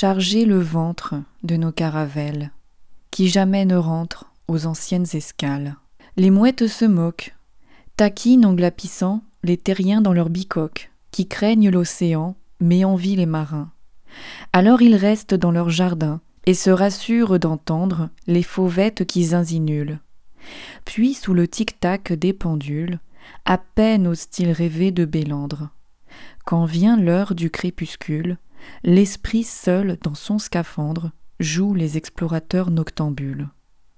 charger le ventre de nos caravelles, qui jamais ne rentrent aux anciennes escales. Les mouettes se moquent, taquinent en glapissant les terriens dans leurs bicoques, qui craignent l'océan, mais envient les marins. Alors ils restent dans leur jardin et se rassurent d'entendre les fauvettes qui zinzinulent. Puis, sous le tic-tac des pendules, à peine osent-ils rêver de Bélandre. Quand vient l'heure du crépuscule, l'esprit seul dans son scaphandre joue les explorateurs noctambules.